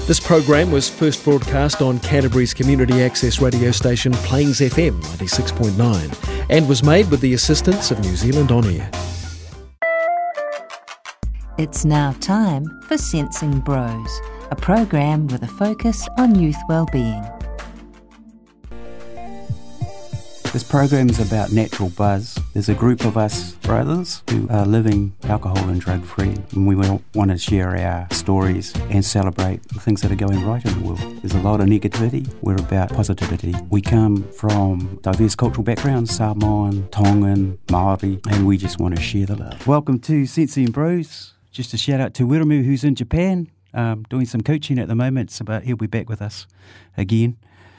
This program was first broadcast on Canterbury's community access radio station Plains FM 96.9 and was made with the assistance of New Zealand On Air. It's now time for Sensing Bros, a program with a focus on youth wellbeing. This program is about Natural Buzz. There's a group of us brothers who are living alcohol and drug free, and we want to share our stories and celebrate the things that are going right in the world. There's a lot of negativity. We're about positivity. We come from diverse cultural backgrounds, Samoan, Tongan, Māori, and we just want to share the love. Welcome to Sensing Bros. Just a shout out to Wiremu, who's in Japan, doing some coaching at the moment, but he'll be back with us again.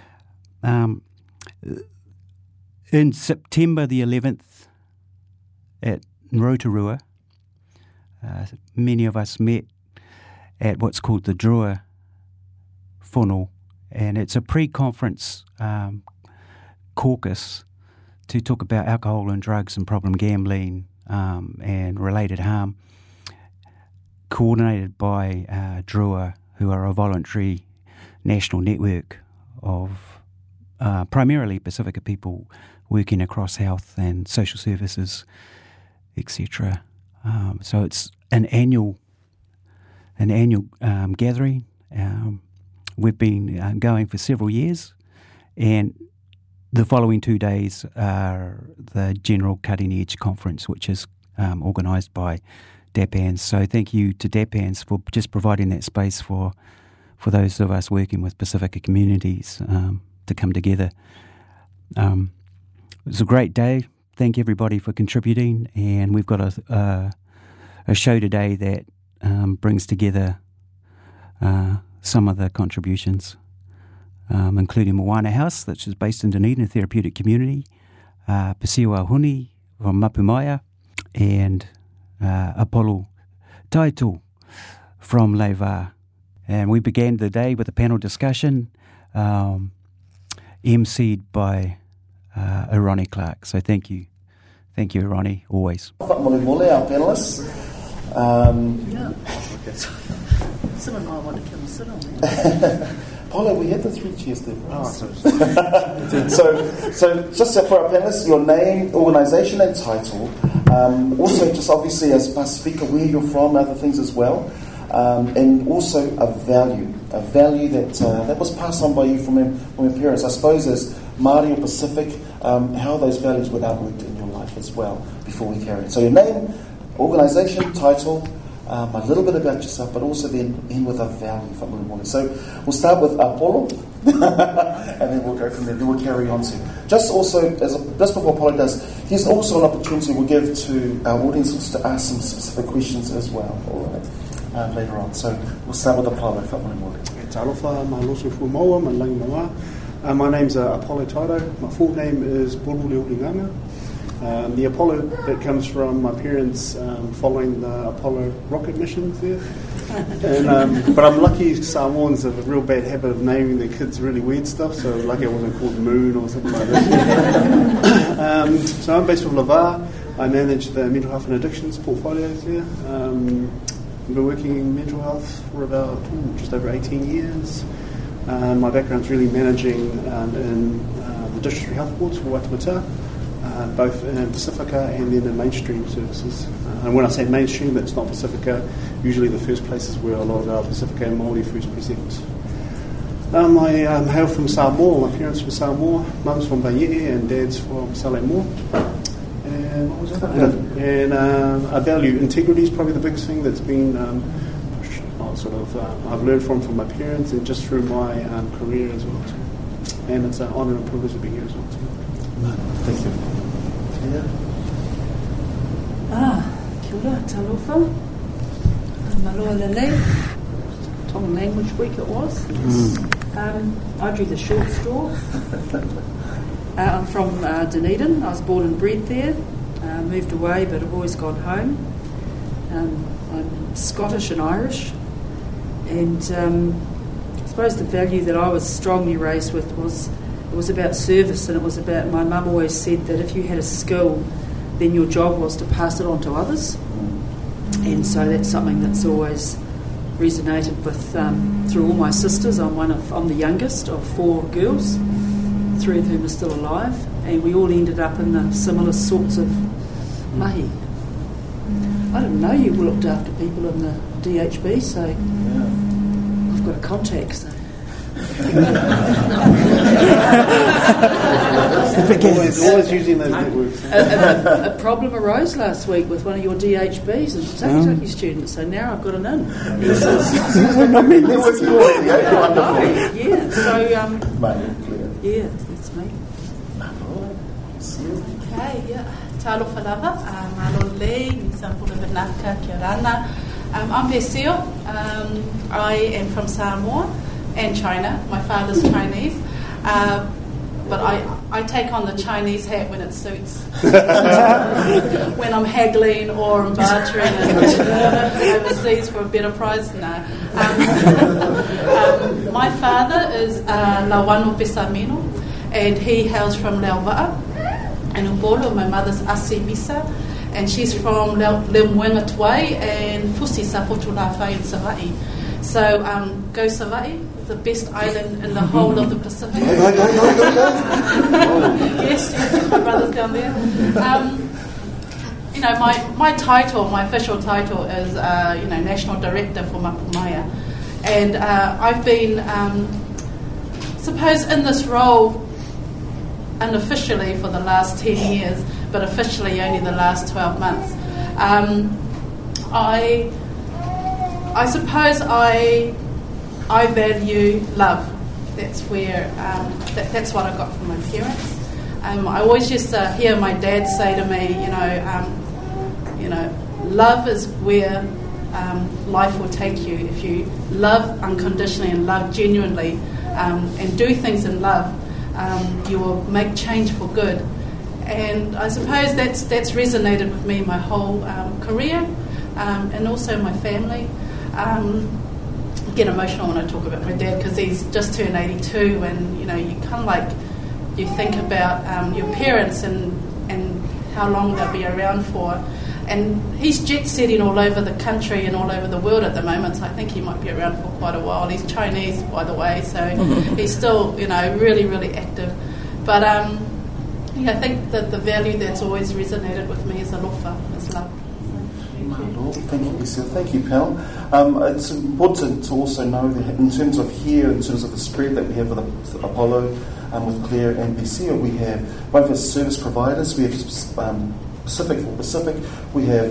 In September the 11th at Rotorua, many of us met at what's called the Drua Whono, and it's a pre-conference caucus to talk about alcohol and drugs and problem gambling and related harm, coordinated by Drua, who are a voluntary national network of primarily Pacifica people working across health and social services, etc. So it's an annual gathering. We've been going for several years, and the following 2 days are the General Cutting Edge Conference, which is organised by DAPANZ. So thank you to DAPANZ for just providing that space for those of us working with Pacifica communities to come together. It was a great day. Thank everybody for contributing, and we've got a show today that brings together some of the contributions, including Moana House, which is based in Dunedin, a therapeutic community, Pasiwa Huni from Mapumaya, and Apollo Taito from Leiva. And we began the day with a panel discussion emceed by Ronnie Clark. So thank you, Ronnie, always. Whakamalemole, our panellists. Someone might want to come and sit on there. Paulo, we had the 3 chairs there. So just for our panellists, your name, organisation and title. Also, just obviously as Pacifica, where you're from, other things as well. And also a value that was passed on by you from your parents. I suppose as Māori or Pacific, how those values were outworked in your life as well before we carry it. So your name, organisation, title, a little bit about yourself, but also then end with a value for Mullimole. So we'll start with Apollo, and then we'll go from there. Then we'll carry on to just before Apollo does. Here's also an opportunity we'll give to our audiences to ask some specific questions as well. All right, later on. So we'll start with Apollo. My name's Apollo Taito. My full name is Buru Leoringanga. The Apollo, that comes from my parents following the Apollo rocket missions there. But I'm lucky Samoans have a real bad habit of naming their kids really weird stuff, so lucky I wasn't called Moon or something like that. So I'm based with Lavar. I manage the mental health and addictions portfolios there. I've been working in mental health for about just over 18 years. My background's really managing in the district health boards for Waitemata, both in Pacifica and then in mainstream services. And when I say mainstream, that's not Pacifica. Usually the first places where a lot of our Pacifica and Māori first present. I hail from Samoa. My parents from Samoa. Mum's from Baiee and dad's from Salemua. And what was that? And I value integrity is probably the biggest thing that's been I've learned from my parents and just through my career as well too. And it's an honour and privilege to be here as well too. Thank you. Kia ora, talofa. Maloa lelei. Tongan Language Week it was. I drew the short straw. I'm from Dunedin. I was born and bred there. Moved away, but I've always gone home. I'm Scottish and Irish. And I suppose the value that I was strongly raised with was it was about service, and it was about, my mum always said that if you had a skill, then your job was to pass it on to others. And so that's something that's always resonated with through all my sisters. I'm the youngest of 4 girls, 3 of whom are still alive, and we all ended up in the similar sorts of mahi. I didn't know you looked after people in the DHB, so I've got a contact. So. always using those networks. A problem arose last week with one of your DHBs and Takitaki students, so now I've got an in. Yeah, so yeah, that's me. Okay, yeah. Talo Falava, Malo Lei, Nisampura Vinaka, Kirana. I'm Besio. I am from Samoa and China. My father's Chinese. But I take on the Chinese hat when it suits. When I'm haggling or I'm bartering overseas for a better price, no. My father is Lawano Pesamino, and he hails from Leova'a and Ubolo. My mother's Asi Misa, and she's from Lemuenga Tuai and Fusi Sapotulafa in Savai. So go Savai, the best island in the whole of the Pacific. Yes, my brother's down there. My title, my official title is National Director for Mapumaya, and I've been, suppose, in this role unofficially for the last 10 years, but officially only the last 12 months. I suppose I value love. That's where that's what I got from my parents. I always used to hear my dad say to me, love is where life will take you. If you love unconditionally and love genuinely and do things in love, you will make change for good. And I suppose that's resonated with me my whole career and also my family. I get emotional when I talk about my dad because he's just turned 82, and you kind of you think about your parents and how long they'll be around for. And he's jet setting all over the country and all over the world at the moment, so I think he might be around for quite a while. He's Chinese, by the way, so he's still, really, really active. But I think that the value that's always resonated with me is alofa, is love. Thank you, Lisa. Thank you, Pal. It's important to also know that in terms of the spread that we have with Apollo, with Claire and Besio, we have both as service providers. We have Pacific for Pacific. We have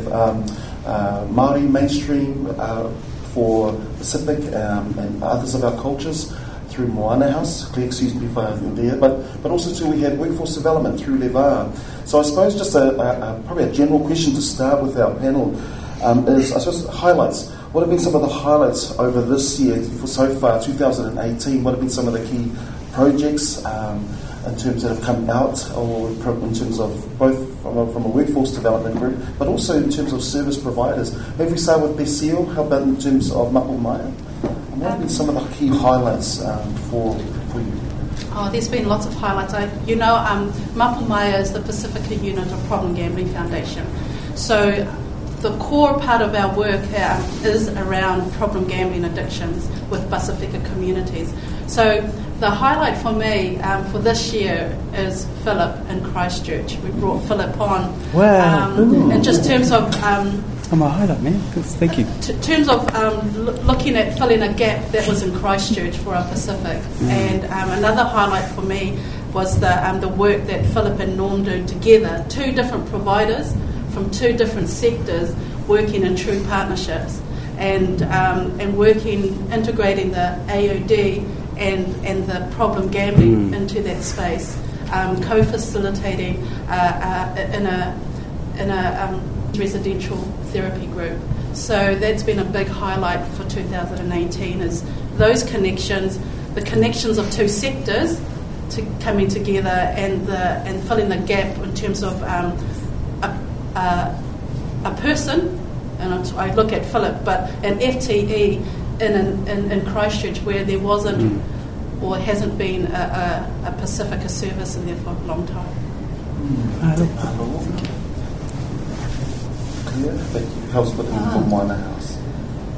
Māori mainstream for Pacific and others of our cultures through Moana House. Claire, excuse me if I'm there. But also too, we have workforce development through Levaa. So I suppose just probably a general question to start with our panel is, I suppose, highlights. What have been some of the highlights over this year for so far, 2018? What have been some of the key projects in terms that have come out, or in terms of both from a workforce development group, but also in terms of service providers? Maybe we start with Besio. How about in terms of Mapumaya? And what have been some of the key highlights for you? Oh, there's been lots of highlights. Mapumaya is the Pacifica unit of Problem Gambling Foundation. So the core part of our work is around problem gambling addictions with Pacifica communities. So the highlight for me for this year is Philip in Christchurch. We brought Philip on. Wow. In just terms of... I'm a highlight, man. Thank you. terms of looking at filling a gap that was in Christchurch for our Pacific. And another highlight for me was the work that Philip and Norm do together, 2 different providers from 2 different sectors working in true partnerships and integrating the AOD and the problem gambling into that space, co-facilitating in a residential therapy group. So that's been a big highlight for 2018, is those connections, the connections of 2 sectors coming together and filling the gap in terms of a person, and I look at Philip, but an FTE in Christchurch where there wasn't or hasn't been a Pacifica service in there for a long time. Clear? Thank you. How's it looking for Moana House?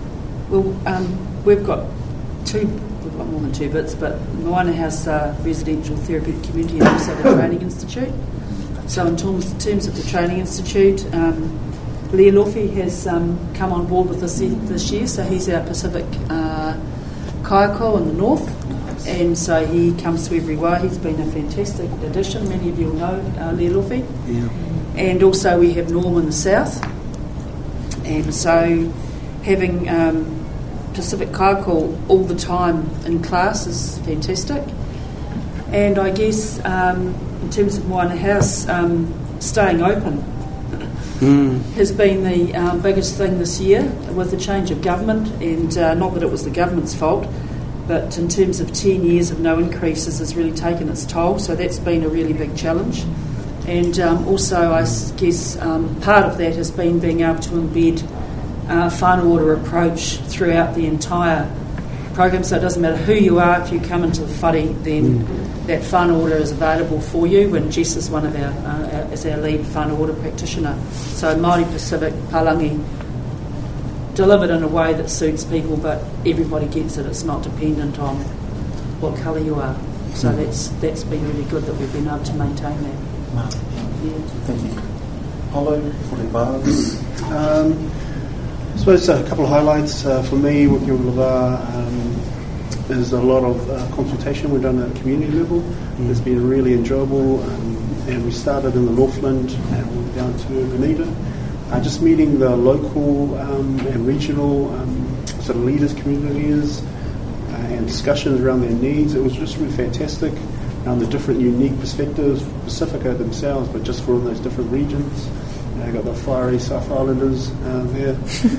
Well, we've got more than 2 bits, but Moana House Residential Therapeutic Community and also the Training Institute. So in terms of the Training Institute, Lea Lofi has come on board with us this year, so he's our Pacific kaiako in the north, and so he comes to every wā. He's been a fantastic addition. Many of you will know Lea Lofi. Yeah. And also we have Norm in the south, and so having Pacific kaiako all the time in class is fantastic. And I guess in terms of Moana House, staying open has been the biggest thing this year with the change of government, and not that it was the government's fault, but in terms of 10 years of no increases has really taken its toll, so that's been a really big challenge. And also I guess part of that has been being able to embed a whānau order approach throughout the entire program, so it doesn't matter who you are, if you come into the whare, then that whānau order is available for you, and Jess is one of is our lead whānau order practitioner. So Māori Pacific Palangi delivered in a way that suits people, but everybody gets it. It's not dependent on what colour you are. So that's been really good that we've been able to maintain that. Thank you. Paulo, 40 bars. I suppose a couple of highlights for me working with Lavar is a lot of consultation we've done at community level. It's been really enjoyable, and we started in the Northland and went down to Benita. Just meeting the local and regional sort of leaders, community leaders, and discussions around their needs. It was just really fantastic. The different unique perspectives for Pacifica themselves, but just for all those different regions. I got the fiery South Islanders there.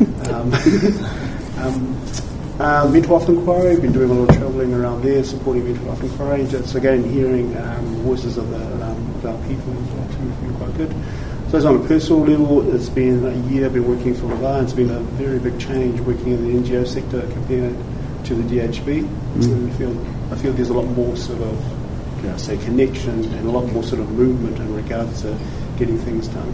Mental health inquiry, been doing a lot of travelling around there, supporting mental health inquiry. Just again hearing voices of our people as well too, has been quite good. So it's on a personal level, it's been a year I've been working for Lavar. It's been a very big change working in the NGO sector compared to the DHB. And I feel there's a lot more sort of connection and a lot more sort of movement in regards to getting things done.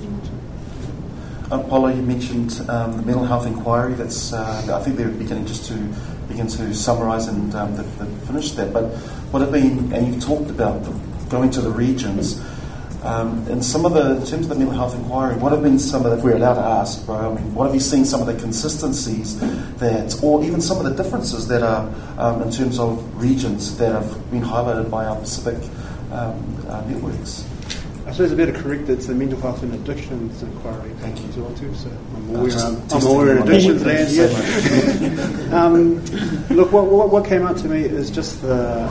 Paulo, you mentioned the mental health inquiry. That's I think they're beginning to summarise and they've finished that. But what have been, and you've talked about going to the regions. In terms of the mental health inquiry, what have been some of if we're allowed to ask, bro? I mean, what have you seen some of the consistencies or even some of the differences that are in terms of regions that have been highlighted by our Pacific networks? I suppose I better correct it's the mental health and addictions inquiry. Thank you as well too. So I'm aware in addictions land. Yeah. Look, what came out to me is just the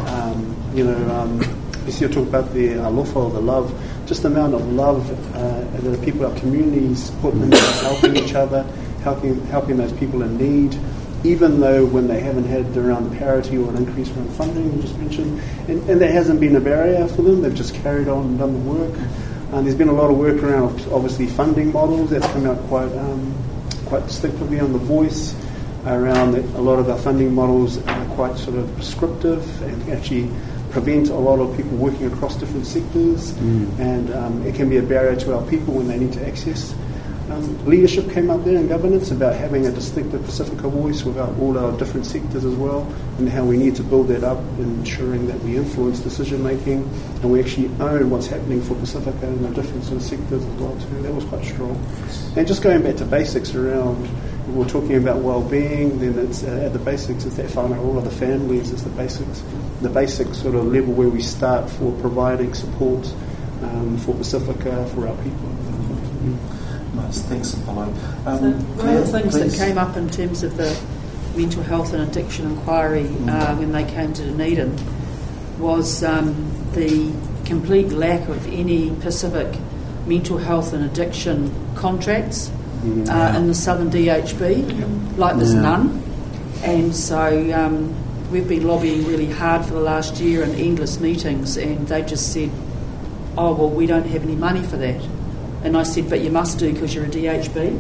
you talk about the alofa, the love, just the amount of love that the people, our communities, put into helping each other, helping those people in need, even though when they haven't had around the parity or an increase around funding, you just mentioned, and there hasn't been a barrier for them. They've just carried on and done the work. There's been a lot of work around, obviously, funding models. That's come out quite distinctively on The Voice, around a lot of our funding models are quite sort of prescriptive and actually prevent a lot of people working across different sectors, and it can be a barrier to our people when they need to access. Leadership came up there in governance about having a distinctive Pacifica voice without all our different sectors as well, and how we need to build that up, ensuring that we influence decision making and we actually own what's happening for Pacifica in the different sort of sectors as well too. That was quite strong. And just going back to basics around, we're talking about well-being, then it's at the basics, it's that whānau, all of the families, it's the basic sort of level where we start for providing support for Pacifica, for our people. Nice, thanks, Apollo. One of the things that came up in terms of the mental health and addiction inquiry when they came to Dunedin was the complete lack of any Pacific mental health and addiction contracts in the Southern DHB, like there's none. And so we've been lobbying really hard for the last year in endless meetings, and they just said, oh, well, we don't have any money for that. And I said, but you must do because you're a DHB.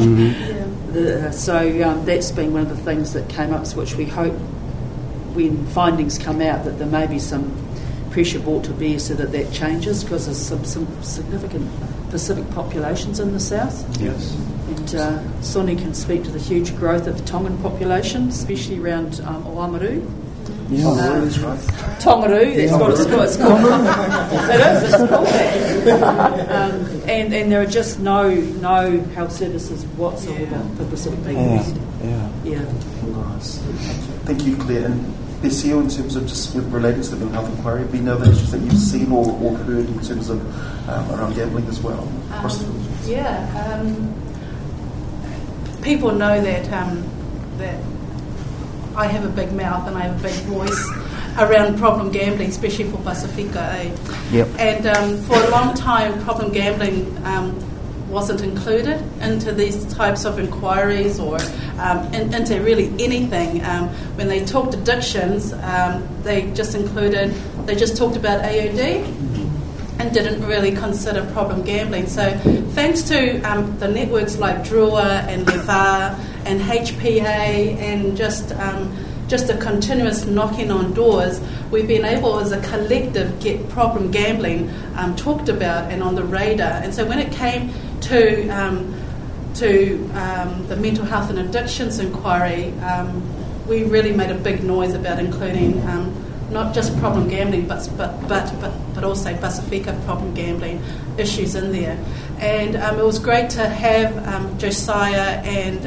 So that's been one of the things that came up, which we hope when findings come out that there may be some pressure brought to bear so that changes, because there's some significant Pacific populations in the south. Yes. And and Sonny can speak to the huge growth of the Tongan population, especially around Oamaru. Yeah, that's right. Tongaroo, that's what it's called. It's called that. And there are just no health services whatsoever for Pacific Peoples. Yeah. Nice. Thank you, Claire. And Bessie, in terms of just relating to the mental health inquiry, have been other issues that you've seen or heard in terms of around gambling as well? People know that I have a big mouth and I have a big voice around problem gambling, especially for Pasifika. Yep. And for a long time, problem gambling wasn't included into these types of inquiries or into really anything. When they talked addictions, they just talked about AOD and didn't really consider problem gambling. So thanks to the networks like Drua and Leva and HPA and just a continuous knocking on doors, we've been able as a collective get problem gambling talked about and on the radar. And so when it came to the mental health and addictions inquiry, we really made a big noise about including not just problem gambling, but also Pasifika problem gambling issues in there. And it was great to have Josiah and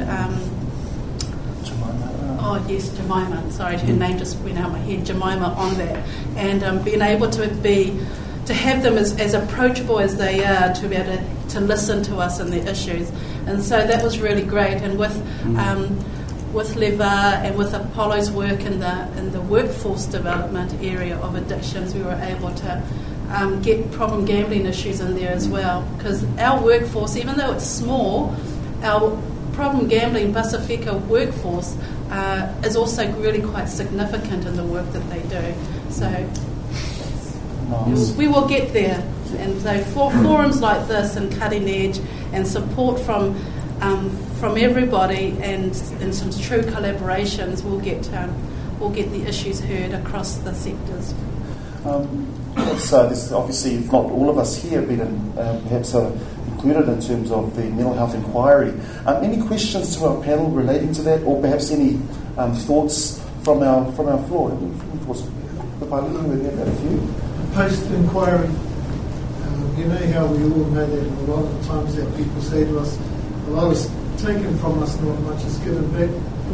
Jemima. Sorry, her name just went out of my head. Jemima on that, and being able to have them as approachable as they are, to be able to listen to us and the issues, and so that was really great. And with Leva and with Apollo's work in the workforce development area of addictions, we were able to get problem gambling issues in there as well, because our workforce, even though it's small, our problem gambling Pasifika workforce is also really quite significant in the work that they do. So we will get there. And so for forums like this and Cutting Edge and support from everybody and some true collaborations, we'll get the issues heard across the sectors. So this obviously, if not all of us here, have been perhaps included in terms of the mental health inquiry. Any questions to our panel relating to that, or perhaps any thoughts from our floor? Any thoughts? The Palini, we have a few. Post-inquiry, you know how we all know that a lot of times that people say to us, a lot is taken from us, not much is given back.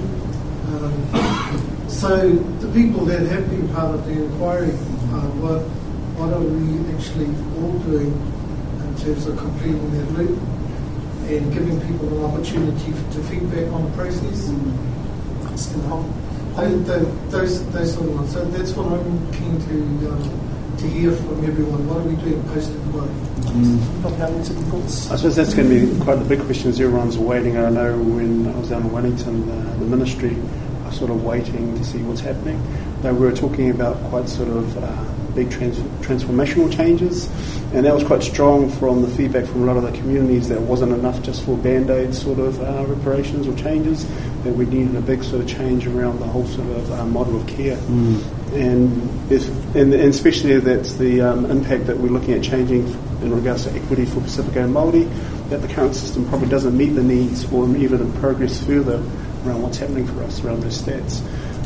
So the people that have been part of the inquiry, what are we actually all doing in terms of completing that loop and giving people an opportunity to feedback on the process? Those sort of ones. So that's what I'm keen to hear from everyone. What are we doing post-inquiry? I suppose that's going to be quite the big question as everyone's waiting. I know when I was down in Wellington, the ministry are sort of waiting to see what's happening. They were talking about quite sort of big transformational changes, and that was quite strong from the feedback from a lot of the communities, that it wasn't enough just for band-aid sort of reparations or changes, that we needed a big sort of change around the whole sort of model of care. And especially that's the impact that we're looking at changing in regards to equity for Pacifica and Māori, that the current system probably doesn't meet the needs or even progress further around what's happening for us around those stats.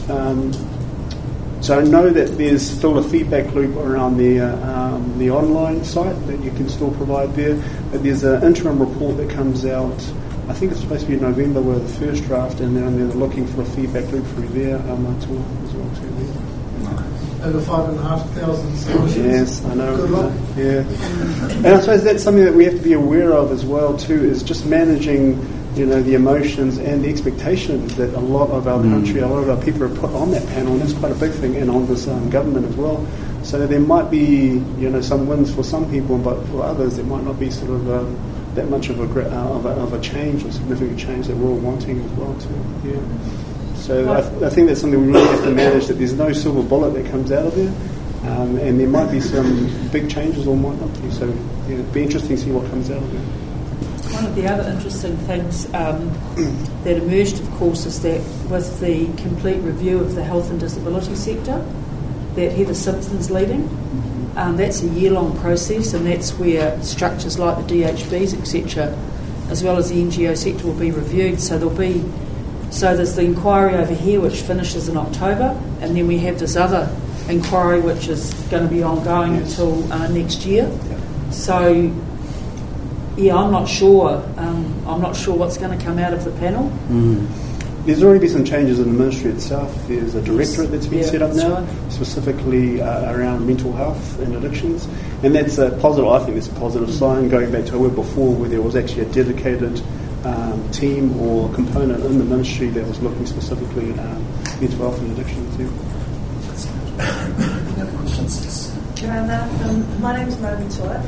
So I know that there's still a feedback loop around the online site that you can still provide there, but there's an interim report that comes out, I think it's supposed to be in November, where the first draft, and then they're looking for a feedback loop through there as well too there. Over 5,500 submissions. Yes, I know. Good luck. Yeah, and I suppose that's something that we have to be aware of as well too, is just managing, the emotions and the expectations that a lot of our country, a lot of our people are put on that panel, and that's quite a big thing, and on this government as well. So there might be, some wins for some people, but for others it might not be sort of that much of a change or significant change that we're all wanting as well too. Yeah. So I think that's something we really have to manage, that there's no silver bullet that comes out of there, and there might be some big changes or might not be. So it'd be interesting to see what comes out of there. One of the other interesting things that emerged, of course, is that with the complete review of the health and disability sector that Heather Simpson's leading, that's a year-long process, and that's where structures like the DHBs, etc., as well as the NGO sector, will be reviewed. So there's the inquiry over here which finishes in October, and then we have this other inquiry which is going to be ongoing until next year. So I'm not sure. I'm not sure what's going to come out of the panel. There's already been some changes in the ministry itself. There's a directorate that's been set up now, specifically around mental health and addictions, and that's a positive. I think it's a positive sign. Going back to a word before, where there was actually a dedicated team or component in the ministry that was looking specifically at mental health and addiction too. Any other questions? My name is Mary Toa.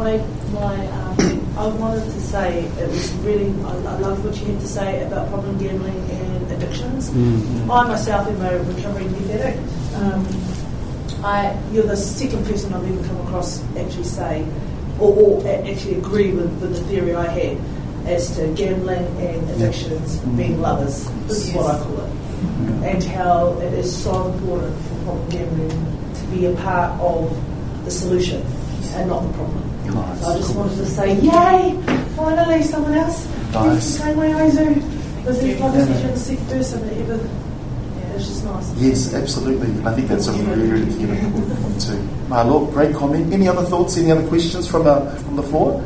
I wanted to say it was really, I love what you had to say about problem gambling and addictions. I myself am a recovering meth addict. You're the second person I've ever come across actually say, or actually agree with the theory I had as to gambling and addictions being lovers. This is what I call it. And how it is so important for problem gambling to be a part of the solution and not the problem. Nice. So I just wanted to say, yay! Finally, someone else thinks the same way I do. Because if I was in the sector, somebody ever, it's just nice. Yes, absolutely. I think that's a really key important point too. Look, great comment. Any other thoughts? Any other questions from the floor?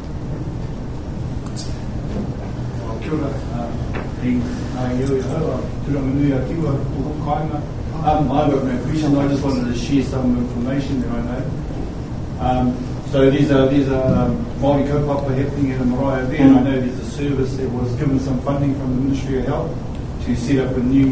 I've got no question. I just wanted to share some information that I know. So there's a Māori kaupapa happening in Marae Bay, and I know there's a service that was given some funding from the Ministry of Health to set up a new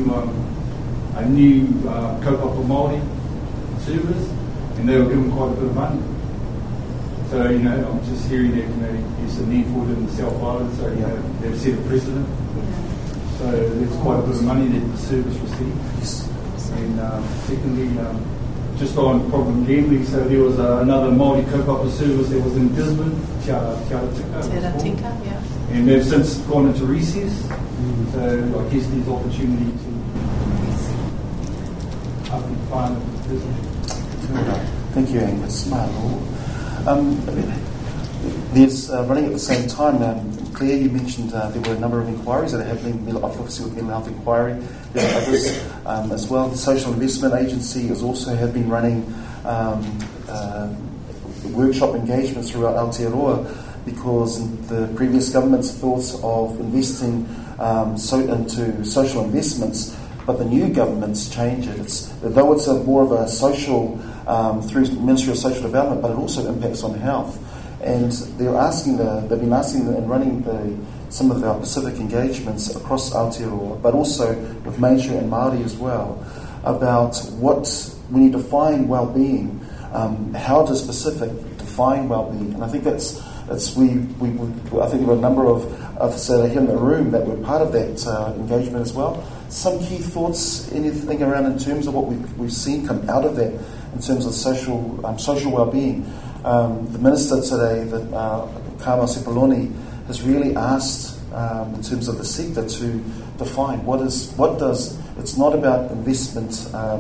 kaupapa Māori service, and they were given quite a bit of money. So, I'm just hearing that, there's a need for it in the South Island, so, they've set a precedent. So there's quite a bit of money that the service received. And secondly, just on problem gambling, so there was another Māori kaupapa service that was in Gisborne, Te Aratika, and they've since gone into recess. So I guess there's opportunity to up and find the business. Thank you, Angus. There's running at the same time. Claire, you mentioned there were a number of inquiries that are happening, obviously with mental health inquiry. There are others as well. The Social Investment Agency has also have been running workshop engagements throughout Aotearoa, because the previous government's thoughts of investing into social investments, but the new government's changed it. Though it's more of a social, through Ministry of Social Development, but it also impacts on health. And they've been asking and running some of our Pacific engagements across Aotearoa, but also with Mature and Māori as well, about what, when you define well-being, how does Pacific define well-being? And I think I think there were a number of us here in the room that were part of that engagement as well. Some key thoughts, anything around in terms of what we've seen come out of that in terms of social well-being. The Minister today, Carmel Sepuloni, has really asked in terms of the sector to define it's not about investment,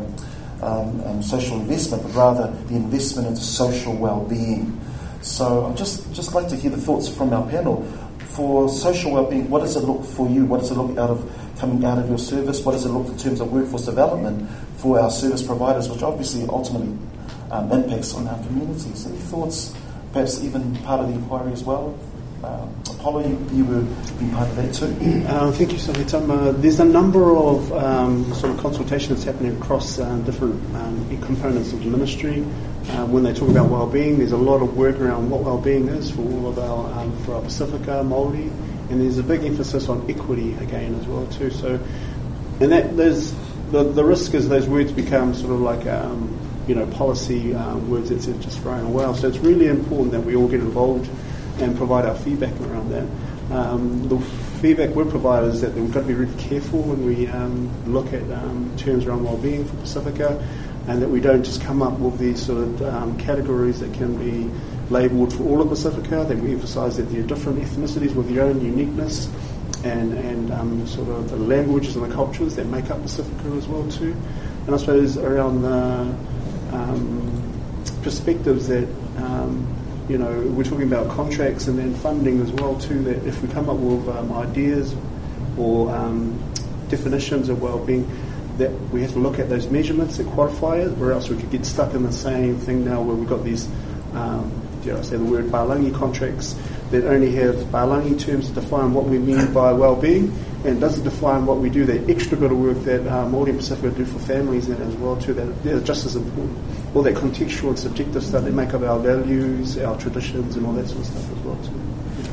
social investment, but rather the investment into social well-being. So I'd just like to hear the thoughts from our panel. For social well-being, what does it look for you? What does it look coming out of your service? What does it look in terms of workforce development for our service providers, which obviously ultimately impacts on our communities? Any thoughts, perhaps even part of the inquiry as well? Apollo, you were being part of that too. Thank you, Sahitam. There's a number of sort of consultations happening across different components of the ministry. When they talk about well-being, there's a lot of work around what well-being is for all of our for our Pacifica, Māori, and there's a big emphasis on equity again as well too. So, and that there's the risk is those words become sort of like policy words that's just thrown away. So it's really important that we all get involved and provide our feedback around that. The feedback we provide is that we've got to be really careful when we look at terms around well-being for Pacifica, and that we don't just come up with these sort of categories that can be labelled for all of Pacifica, that we emphasise that there are different ethnicities with their own uniqueness and sort of the languages and the cultures that make up Pacifica as well too. And I suppose around the perspectives that we're talking about contracts and then funding as well too, that if we come up with ideas or definitions of well-being, that we have to look at those measurements that qualify it, or else we could get stuck in the same thing now where we've got these, dare I say the word, Palangi contracts that only have Palangi terms to define what we mean by well-being, and doesn't define what we do, that extra bit of work that Māori and Pacifica do for families and as well too, that they're just as important. All that contextual and subjective stuff that make up our values, our traditions and all that sort of stuff as well too.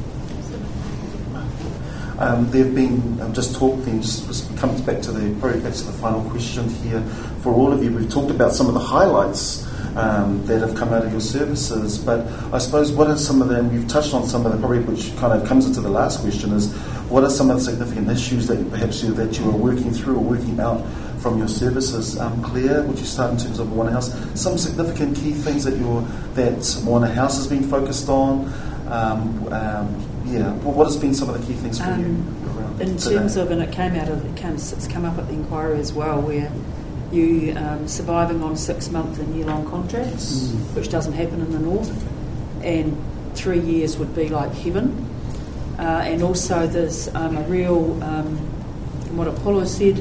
There have been just comes back to the final question here for all of you. We've talked about some of the highlights that have come out of your services, but I suppose what are some of them? You've touched on some of them, probably, which kind of comes into the last question: is what are some of the significant issues that perhaps that you are working through or working out from your services? Claire, would you start in terms of Moana House? Some significant key things that Moana House has been focused on. What has been some of the key things for you in today? terms of, and it's come up at the inquiry as well, where you surviving on 6-month and year-long contracts, which doesn't happen in the north, and 3 years would be like heaven. And also there's a real, what Apollo said,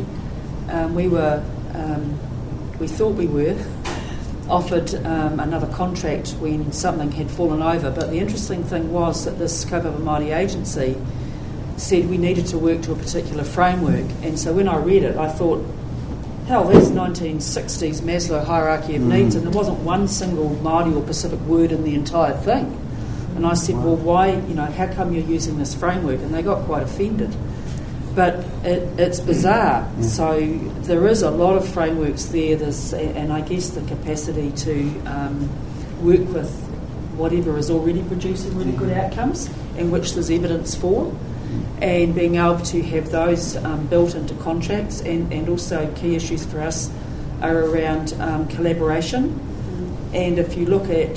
we thought we were offered another contract when something had fallen over, but the interesting thing was that this Kaupapa Māori agency said we needed to work to a particular framework, and so when I read it I thought, hell, that's 1960s Maslow hierarchy of needs, and there wasn't one single Māori or Pacific word in the entire thing. And I said, well, why, how come you're using this framework? And they got quite offended. But it's bizarre. Yeah. So there is a lot of frameworks there, and I guess the capacity to work with whatever is already producing really good outcomes and which there's evidence for, and being able to have those built into contracts, and also key issues for us are around collaboration. And if you look at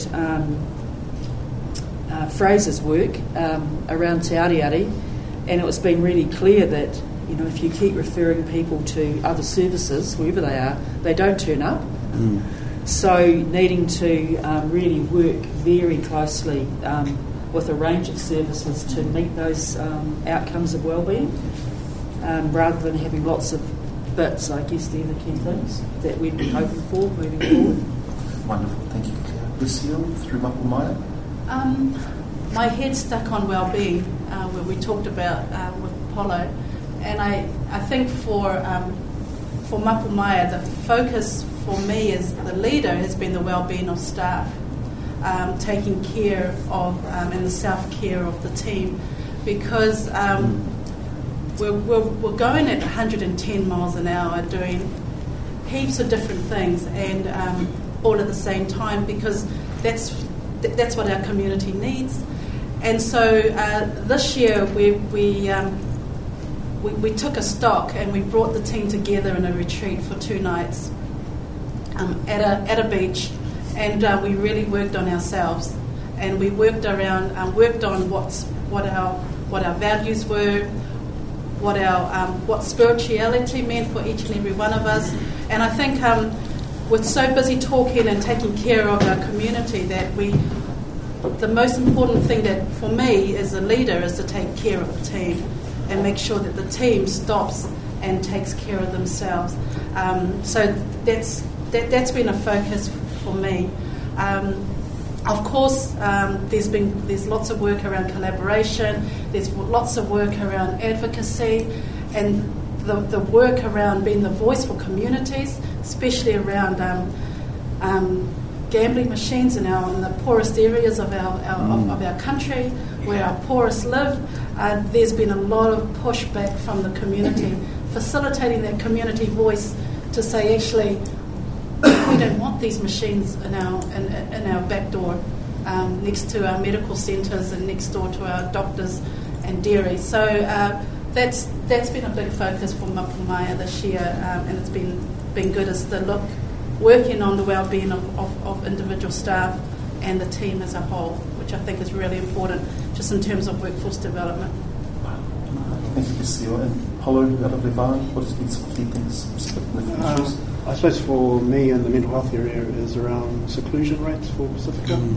Fraser's work around Te Ariari, and it's been really clear that if you keep referring people to other services, wherever they are, they don't turn up. So needing to really work very closely with a range of services to meet those outcomes of wellbeing, rather than having lots of bits. I guess they're the key things that we'd be hoping for moving forward. Wonderful, thank you, Claire. Lucille, through Mapumaya? My head stuck on well-being, where we talked about with Apollo, and I think for Mapumaya, the focus for me as the leader has been the well-being of staff, taking care of and the self-care of the team, because we're going at 110 miles an hour doing heaps of different things, and all at the same time, because that's what our community needs. And so this year we took a stock, and we brought the team together in a retreat for 2 nights at a beach, and we really worked on ourselves, and we worked on what our values were, what spirituality meant for each and every one of us. And I think we're so busy talking and taking care of our community that the most important thing that for me as a leader is to take care of the team and make sure that the team stops and takes care of themselves. So that's been a focus for me. Of course, there's lots of work around collaboration. There's lots of work around advocacy, and the work around being the voice for communities, especially around gambling machines in the poorest areas of our country, where our poorest live. There's been a lot of pushback from the community, facilitating that community voice to say, actually, we don't want these machines in our back door, next to our medical centres and next door to our doctors and dairy. So that's been a big focus for Mapumaya this year, and it's been good as working on the well-being of individual staff and the team as a whole, which I think is really important just in terms of workforce development. Thank you, Lucille. And Paulo, out of Levan, what has been some key things, significant issues? I suppose for me in the mental health area is around seclusion rates for Pacifica.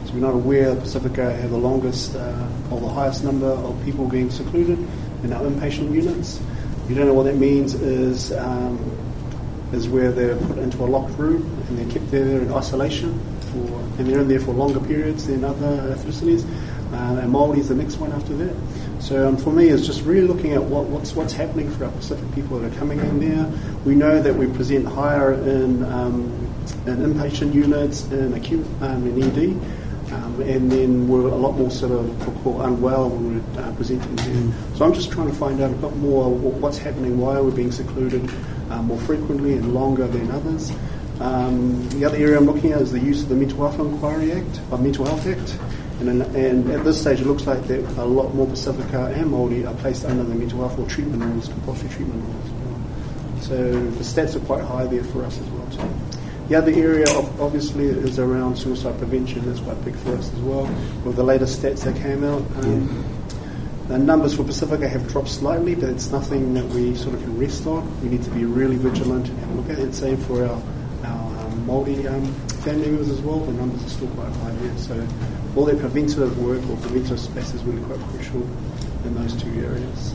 So we're not aware that Pacifica have the longest or the highest number of people being secluded in our inpatient units. You don't know what that means is where they're put into a locked room and they're kept there in isolation and they're in there for longer periods than other facilities. And Māori is the next one after that. So for me, it's just really looking at what's happening for our Pacific people that are coming in there. We know that we present higher in inpatient units, in acute, in ED, and then we're a lot more sort of unwell when we're presenting there. So I'm just trying to find out a bit more what's happening, why are we being secluded more frequently and longer than others. The other area I'm looking at is the use of the Mental Health Act. And at this stage, it looks like that a lot more Pacifica and Māori are placed under the mental health or treatment rules, compulsory treatment rules as well. So the stats are quite high there for us as well too. The other area, obviously, is around suicide prevention. That's quite big for us as well. With the latest stats that came out, the numbers for Pacifica have dropped slightly, but it's nothing that we sort of can rest on. We need to be really vigilant and look at it. Same for our Māori family members as well. The numbers are still quite high there. So all that preventative work or preventative space is really quite crucial in those two areas.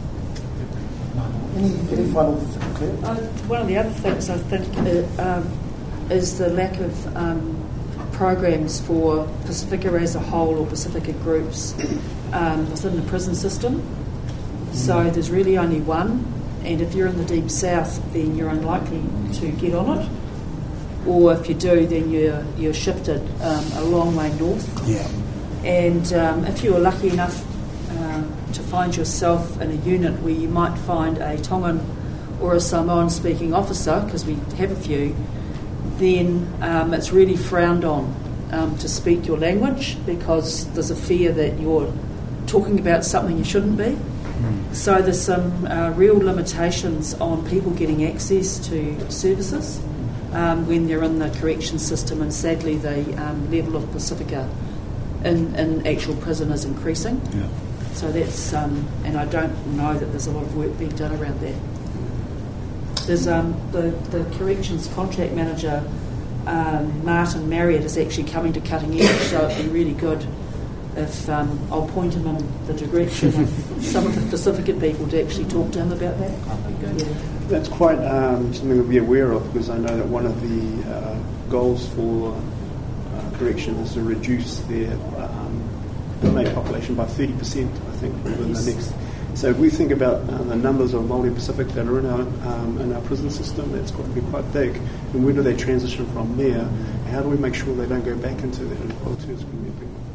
Any final Claire? One of the other things I think is the lack of programs for Pacifica as a whole or Pacifica groups within the prison system. So there's really only one, and if you're in the Deep South, then you're unlikely to get on it. Or if you do, then you're shifted a long way north. Yeah. And if you were lucky enough to find yourself in a unit where you might find a Tongan or a Samoan speaking officer, because we have a few, then it's really frowned on to speak your language, because there's a fear that you're talking about something you shouldn't be. So there's some real limitations on people getting access to services when they're in the correction system, and sadly the level of Pacifica in actual prison is increasing. Yeah. So that's, and I don't know that there's a lot of work being done around that. There's the corrections contract manager, Martin Marriott, is actually coming to Cutting Edge, so it'd be really good if I'll point him in the direction of some of the Pacifica people to actually talk to him about that. That'd be good. Yeah. That's quite something to be aware of, because I know that one of the goals for correction is to reduce their inmate population by 30%, I think, within the next. So if we think about the numbers of Māori Pacific that are in our prison system, that's going to be quite big. And where do they transition from there? And how do we make sure they don't go back into that inequality? It's going to be a big one.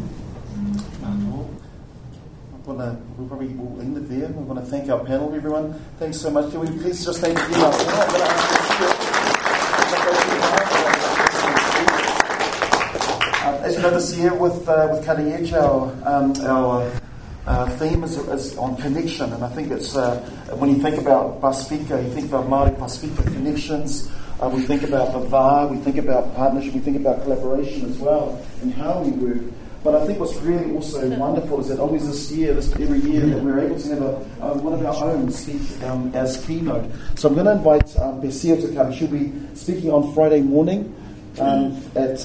We'll probably end it there. We want to thank our panel, everyone. Thanks so much. Can we please just thank you? As you know, this year with Cutting Edge, our theme is on connection, and I think it's when you think about Pacifica, you think about Māori Pacifica connections. We think about the VAR, we think about partnership, we think about collaboration as well, and how we work. But I think what's really also wonderful is that always every year, that we're able to have one of our own speak as keynote. So I'm going to invite Bessia to come. She'll be speaking on Friday morning in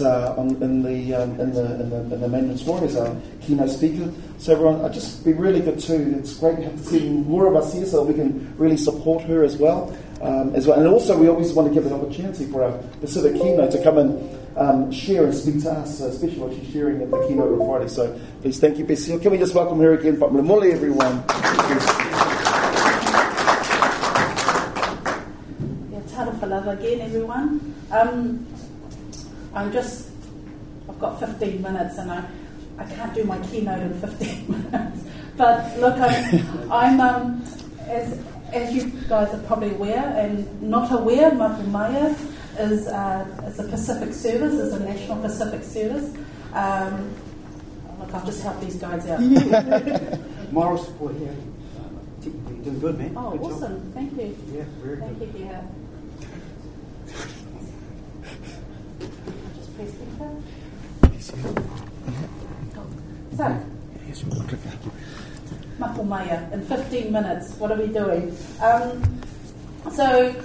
the maintenance floor as our keynote speaker. So everyone, I'd just be really good too. It's great to see more of us here so that we can really support her as well. And also we always want to give an opportunity for our Pacific keynote to come and share and speak to us, especially what she's sharing at the keynote on Friday. So please, thank you, Bessia. Can we just welcome her again? Mole, everyone. Tara whalava again, everyone. I've got 15 minutes and I can't do my keynote in 15 minutes. But look, I'm as you guys are probably aware and not aware, Mapumaya is a Pacific service, is a national Pacific service. Look, I've just helped these guys out. Moral support here. You're doing good, man. Oh, good awesome. Job. Thank you. Yeah, very good. Thank you, yeah. Just press enter. So, Mapumaya, in 15 minutes, what are we doing? So,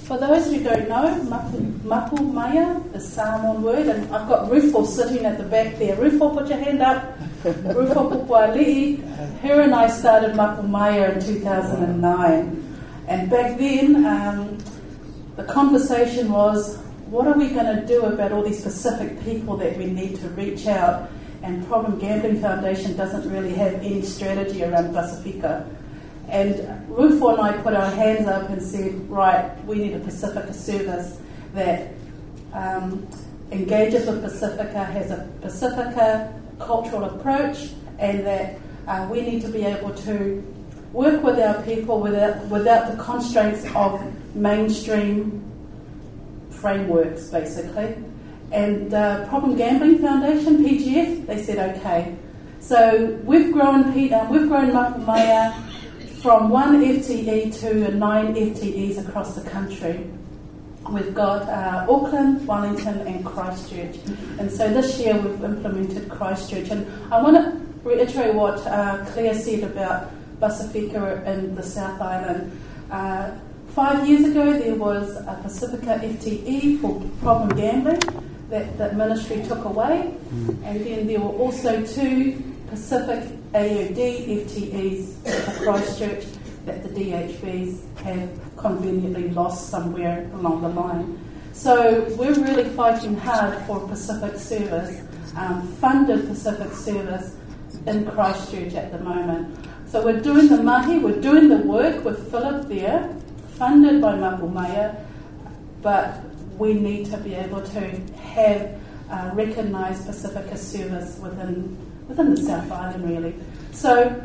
For those who don't know, mapu maya is Samoan word, and I've got Rufo sitting at the back there. Rufo, put your hand up. Rufo Pupuali'i. Her and I started mapu maya in 2009. And back then, the conversation was, what are we going to do about all these specific people that we need to reach out? And Problem Gambling Foundation doesn't really have any strategy around Pasifika. And Rufo and I put our hands up and said, right, we need a Pasifika service that engages with Pasifika, has a Pasifika cultural approach, and that we need to be able to work with our people without the constraints of mainstream frameworks, basically. And Problem Gambling Foundation, PGF, they said okay. So we've grown Mapu Maya from 1 FTE to 9 FTEs across the country. We've got Auckland, Wellington and Christchurch. And so this year we've implemented Christchurch. And I want to reiterate what Claire said about Pasifika in the South Island. 5 years ago there was a Pasifika FTE for problem gambling that the ministry took away. And then there were also 2 Pacific AOD FTEs for Christchurch that the DHBs have conveniently lost somewhere along the line. So we're really fighting hard for Pacific service, funded Pacific service in Christchurch at the moment. So we're doing the mahi, we're doing the work with Philip there, funded by Mapu Maya, but we need to be able to have recognised Pacifica service within the South Island, really. So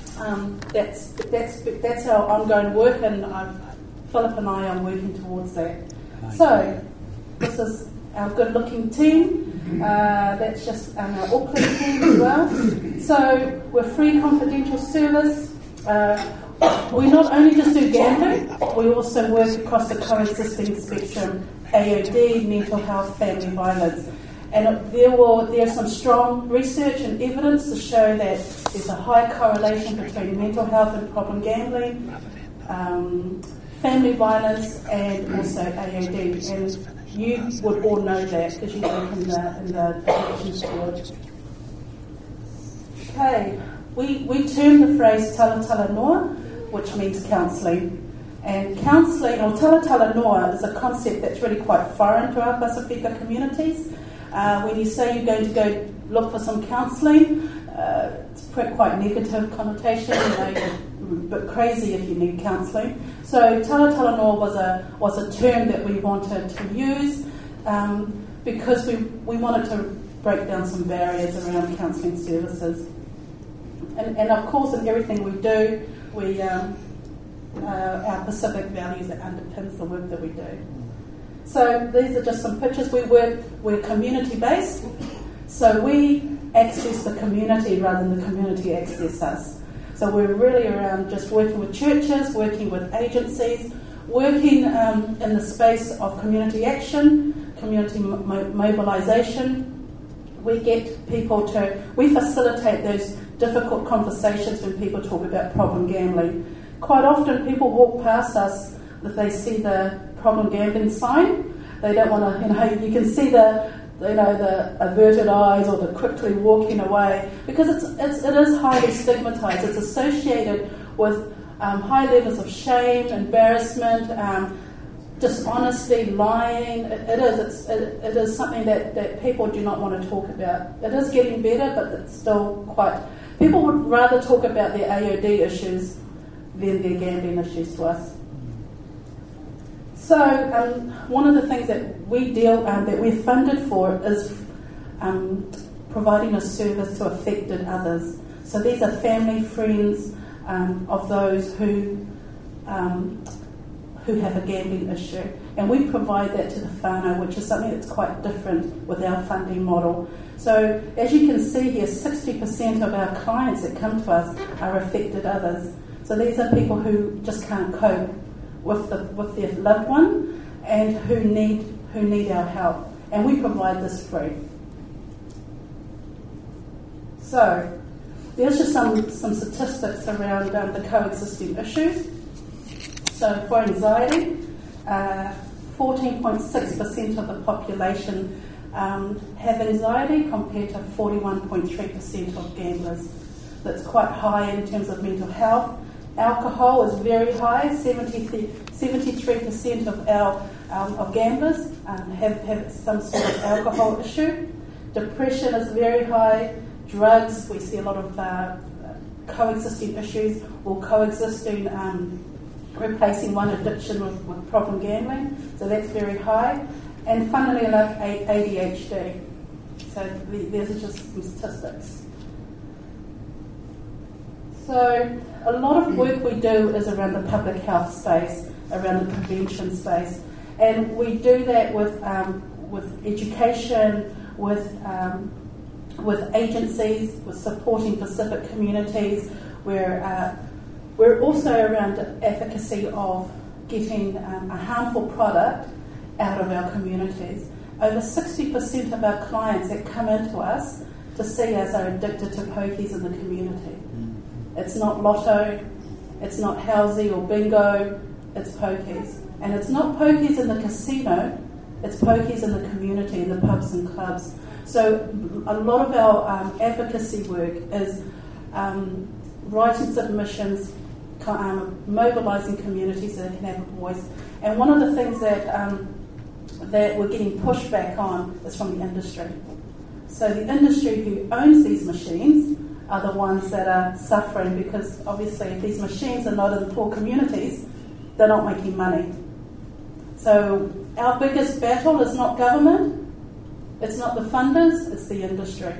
that's our ongoing work, and Philip and I are working towards that. So this is our good-looking team. That's just our Auckland team as well. So we're free confidential service. We not only just do gambling, we also work across the coexisting spectrum: AOD, mental health, family violence. And there's some strong research and evidence to show that there's a high correlation between mental health and problem gambling, family violence, and also AOD. And you would all know that because you work in the addiction board. Okay, we term the phrase talatala noa, which means counselling. And counselling, or talatala noa, is a concept that's really quite foreign to our Pasifika communities. When you say you're going to go look for some counselling, it's quite negative connotation. You're a bit crazy if you need counselling. So talatala noa was a term that we wanted to use because we wanted to break down some barriers around counselling services. And of course, in everything we do, our Pacific values that underpins the work that we do. So these are just some pictures. We're community-based, so we access the community rather than the community access us. So we're really around just working with churches, working with agencies, working in the space of community action, community mobilisation. We get people we facilitate those difficult conversations when people talk about problem gambling. Quite often people walk past us if they see the problem gambling sign. They don't want to, you can see the averted eyes or the quickly walking away because it is highly stigmatised. It's associated with high levels of shame, embarrassment, dishonesty, lying. It is something that people do not want to talk about. It is getting better, but it's still quite. People would rather talk about their AOD issues than their gambling issues to us. So one of the things that that we're funded for is providing a service to affected others. So these are family, friends of those who have a gambling issue, and we provide that to the whānau, which is something that's quite different with our funding model. So as you can see here, 60% of our clients that come to us are affected others. So these are people who just can't cope with their loved one and who need our help, and we provide this free. So there's just some statistics around the coexisting issues. So for anxiety, 14.6% of the population have anxiety compared to 41.3% of gamblers. That's quite high in terms of mental health. Alcohol is very high. 73% of gamblers have some sort of alcohol issue. Depression is very high. Drugs, we see a lot of coexisting issues or coexisting, replacing one addiction with problem gambling. So that's very high. And funnily enough, ADHD. So these are just some statistics. So a lot of work we do is around the public health space, around the prevention space, and we do that with education, with agencies, with supporting Pacific communities. We're also around advocacy of getting a harmful product out of our communities. Over 60% of our clients that come into us to see us are addicted to pokies in the community. It's not lotto, it's not housey or bingo, it's pokies. And it's not pokies in the casino, it's pokies in the community, in the pubs and clubs. So a lot of our advocacy work is writing submissions, mobilising communities so they can have a voice. And one of the things that we're getting pushback on is from the industry. So the industry who owns these machines are the ones that are suffering, because obviously if these machines are not in poor communities, they're not making money. So our biggest battle is not government, it's not the funders, it's the industry.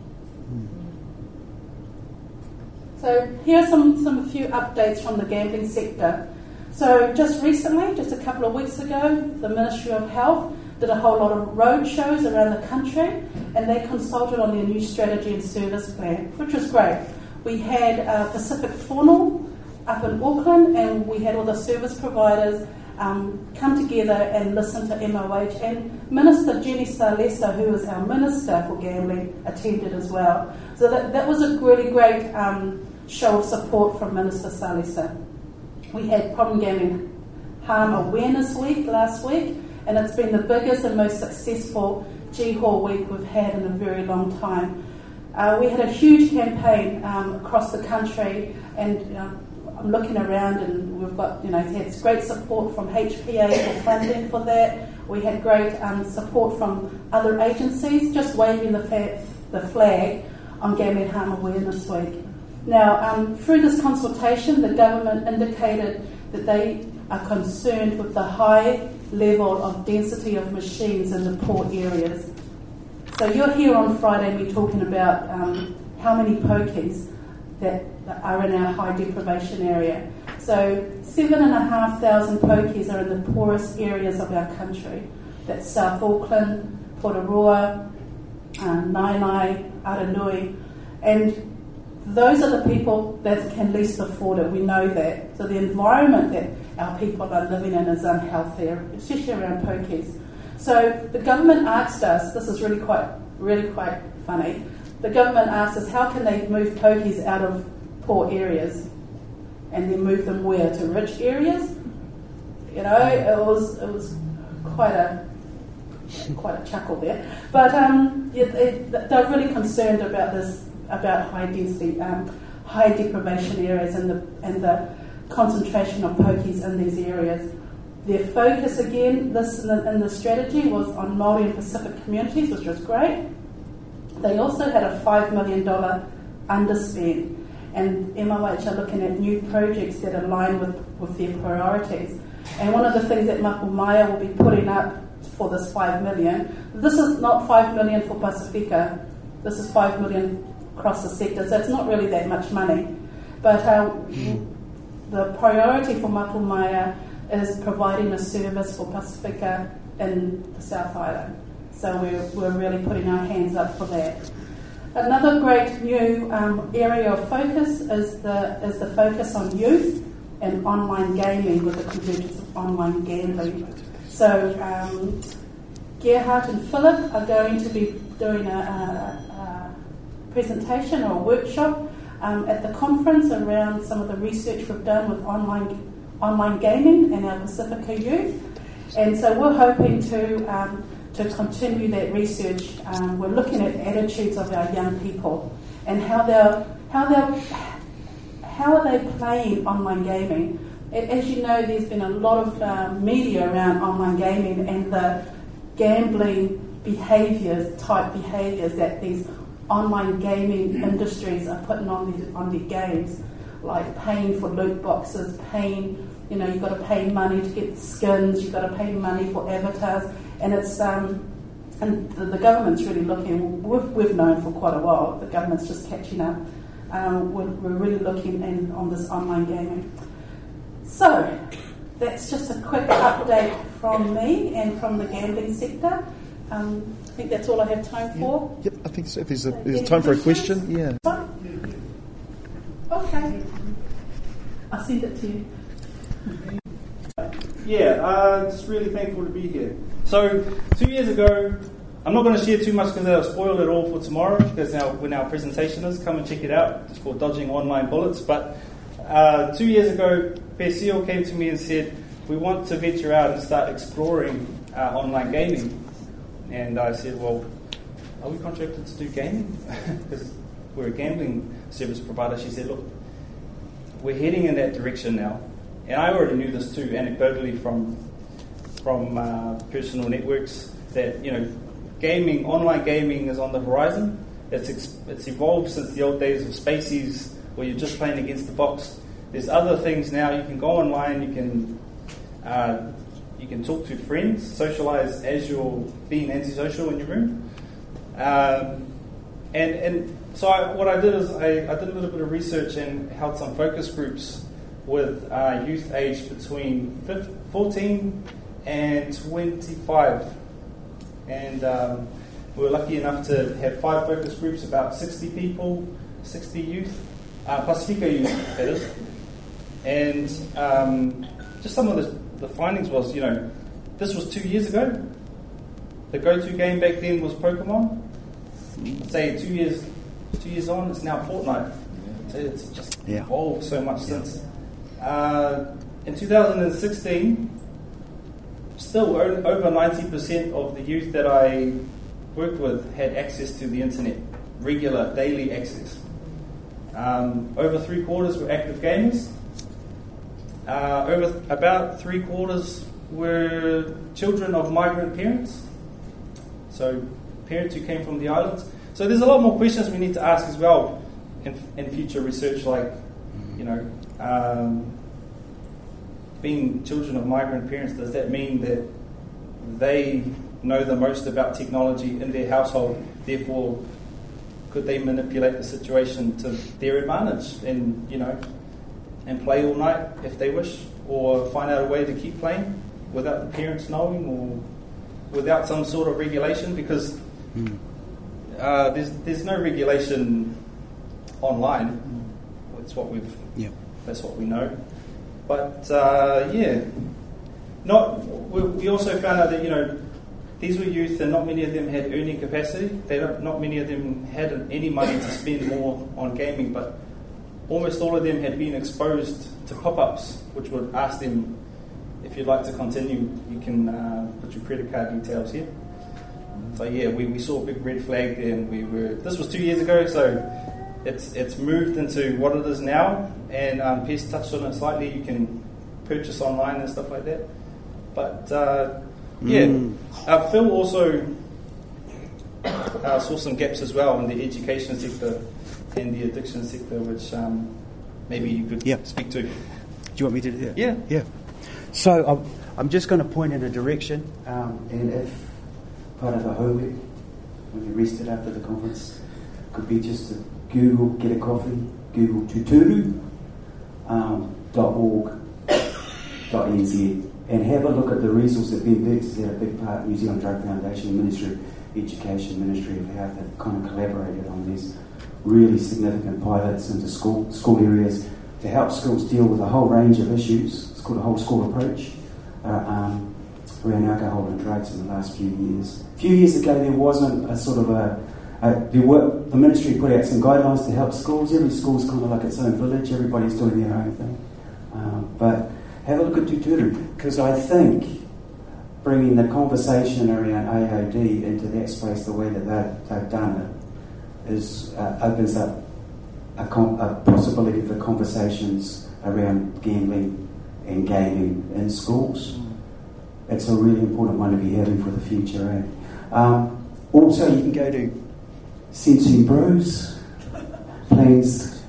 So here are some few updates from the gambling sector. So just recently, just a couple of weeks ago, the Ministry of Health did a whole lot of road shows around the country, and they consulted on their new strategy and service plan, which was great. We had Pacific Whānau up in Auckland, and we had all the service providers come together and listen to MOH, and Minister Jenny Salesa, who is our Minister for Gambling, attended as well. So that was a really great show of support from Minister Salesa. We had Problem Gambling Harm Awareness Week last week, and it's been the biggest and most successful GHAW week we've had in a very long time. We had a huge campaign across the country, and I'm looking around, and we've got, had great support from HPA for funding for that. We had great support from other agencies, just waving the flag on Gambling Harm Awareness Week. Now, through this consultation, the government indicated that they are concerned with the high level of density of machines in the poor areas. So you're here on Friday, we're talking about how many pokies that are in our high deprivation area. So 7,500 pokies are in the poorest areas of our country. That's South Auckland, Porirua, Nainai, Aranui, and those are the people that can least afford it. We know that. So the environment that our people are living in is unhealthy, especially around pokies. So the government asked us, this is really quite funny, the government asked us how can they move pokies out of poor areas and then move them where? To rich areas? It was quite a chuckle there. But they're really concerned about this, about high density, high deprivation areas and the concentration of pokies in these areas. Their focus again, in the strategy, was on Māori and Pacific communities, which was great. They also had a $5 million underspend, and MOH are looking at new projects that align with their priorities. And one of the things that Mapumaia will be putting up for this $5 million, this is not $5 million for Pacifica, this is $5 million across the sector, so it's not really that much money. But the priority for Mapumaia is providing a service for Pacifica in the South Island. So we're really putting our hands up for that. Another great new area of focus is the focus on youth and online gaming, with the convergence of online gambling. So Gerhard and Philip are going to be doing a presentation or a workshop at the conference around some of the research we've done with online gaming and our Pacifica youth. And so we're hoping to continue that research. We're looking at attitudes of our young people and how are they playing online gaming. As you know, there's been a lot of media around online gaming and the gambling type behaviours that these online gaming industries are putting on their games, like paying for loot boxes, you've got to pay money to get skins, you've got to pay money for avatars, and it's and the government's really looking. We've known for quite a while. The government's just catching up. We're really looking on this online gaming. So that's just a quick update from me and from the gambling sector. I think that's all I have time for. Yep, I think so. If there's time for a question, yeah. Okay. I'll send it to you. Yeah, just really thankful to be here. So 2 years ago, I'm not going to share too much because I'll spoil it all for tomorrow, because when our presentation is, come and check it out. It's called Dodging Online Bullets. But 2 years ago, Persil came to me and said, we want to venture out and start exploring online gaming. And I said, well, are we contracted to do gaming? Because we're a gambling service provider. She said, look, we're heading in that direction now. And I already knew this too, anecdotally from personal networks, that online gaming is on the horizon. It's evolved since the old days of Spaceys, where you're just playing against the box. There's other things now. You can go online. You can talk to friends, socialise as you're being antisocial in your room. And so what I did is I did a little bit of research and held some focus groups with youth aged between 14 and 25. And we were lucky enough to have 5 focus groups, about 60 people, 60 youth, Pacifica youth, that is. And just some of the findings was, this was 2 years ago. The go-to game back then was Pokemon. Say 2 years on, it's now Fortnite. So it's just evolved so much since. In 2016, still over 90% of the youth that I worked with had access to the internet, regular, daily access. Over 3/4 were active gamers. Over about 3/4 were children of migrant parents, so parents who came from the islands. So there's a lot more questions we need to ask as well in future research, like, being children of migrant parents, does that mean that they know the most about technology in their household? Therefore, could they manipulate the situation to their advantage and play all night if they wish, or find out a way to keep playing without the parents knowing, or without some sort of regulation? Because there's no regulation online. That's what That's what we know. But we also found out that these were youth, and not many of them had earning capacity. Not many of them had any money to spend more on gaming, but almost all of them had been exposed to pop-ups, which would ask them, if you'd like to continue, you can put your credit card details here. So we saw a big red flag there, and this was 2 years ago, so it's moved into what it is now, and Pes touched on it slightly. You can purchase online and stuff like that. But Phil also saw some gaps as well in the education sector and the addiction sector, which maybe you could speak to. Do you want me to do that? Yeah. So I'm just going to point in a direction, and if part of the homework, when you rested after the conference, could be just to Google, get a coffee, Google tuturu.org.nz, and have a look at the resource that Ben Birks has had a big part, New Zealand Drug Foundation, Ministry of Education, Ministry of Health, have kind of collaborated on these really significant pilots into school areas to help schools deal with a whole range of issues. It's called a whole school approach around alcohol and drugs in the last few years. A few years ago, there wasn't a sort of the ministry put out some guidelines to help schools. Every school's kind of like its own village. Everybody's doing their own thing. But have a look at Tuturu, because I think bringing the conversation around AOD into that space the way that they've done it opens up a possibility for conversations around gambling and gaming in schools. It's a really important one to be having for the future. Also, you can go to Sensing Bros, Plains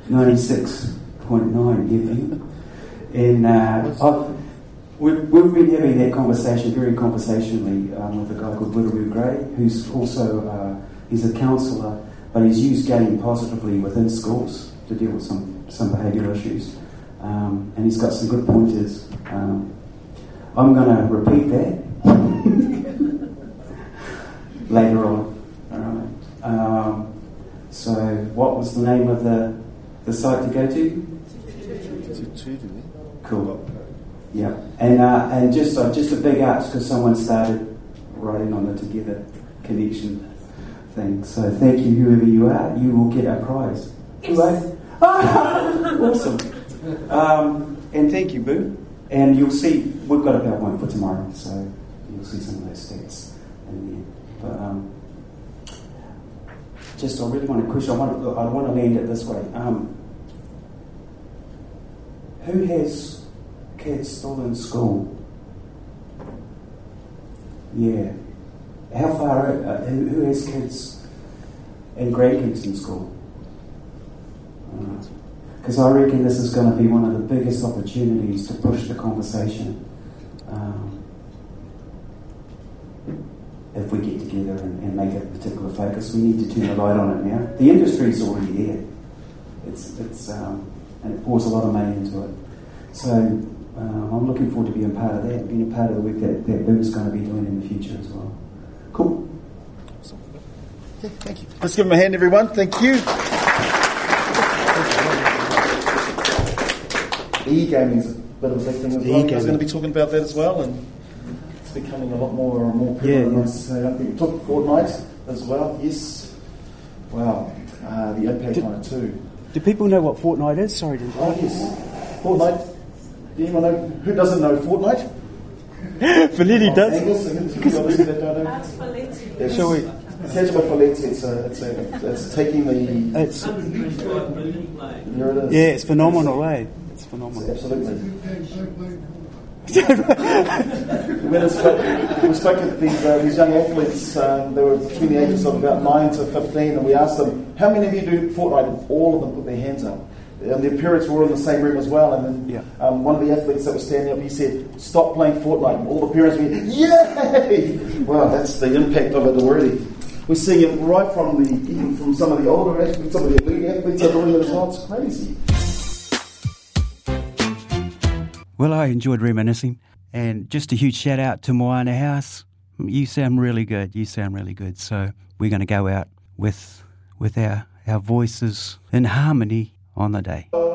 96.9 FM, and we've been having that conversation very conversationally with a guy called Willaroo Gray, who's also he's a counsellor, but he's used gaming positively within schools to deal with some behavioural issues, and he's got some good pointers. I'm going to repeat that later on. All right. So, what was the name of the site to go to? Cool. Yeah, and just a big ups because someone started writing on the Together Connection thing. So thank you, whoever you are. You will get a prize. Yes. Awesome. And thank you, Boo. And you'll see, we've got about one for tomorrow, so you'll see some of those stats in there. But I really want to question. I want to land it this way. Who has kids still in school? Yeah. How far? Who has kids and grandkids in school? Because I reckon this is going to be one of the biggest opportunities to push the conversation. If we get together and make it a particular focus, we need to turn the light on it now. The industry's already there. It's and it pours a lot of money into it. So I'm looking forward to being part of that, being a part of the work that Boom's going to be doing in the future as well. Cool. Yeah, thank you. Let's give him a hand, everyone. Thank you. E-gaming is a bit of a big thing as well. E-gaming. I was going to be talking about that as well, and it's becoming a lot more and more prevalent. Yeah. I think we took Fortnite as well. Yes. Wow. The impact on it too. Do people know what Fortnite is? Sorry, didn't Oh yes. Fortnite. Do anyone know? Who doesn't know Fortnite? Felitti does. Obviously they don't know. Shall we? Sergio Folletti, it's taking the... It's, here it is. yeah, it's phenomenal, eh? It's phenomenal. Absolutely. We spoke to these young athletes, they were between the ages of about 9 to 15, and we asked them, how many of you do Fortnite? And all of them put their hands up. And their parents were all in the same room as well, and then one of the athletes that was standing up, he said, stop playing Fortnite. And all the parents went, yay! Wow, that's the impact of it already. We're seeing it right from even from some of the older athletes, some of the elite athletes are doing it as well. It's crazy. Well, I enjoyed reminiscing, and just a huge shout out to Moana House. You sound really good. So we're going to go out with our voices in harmony on the day.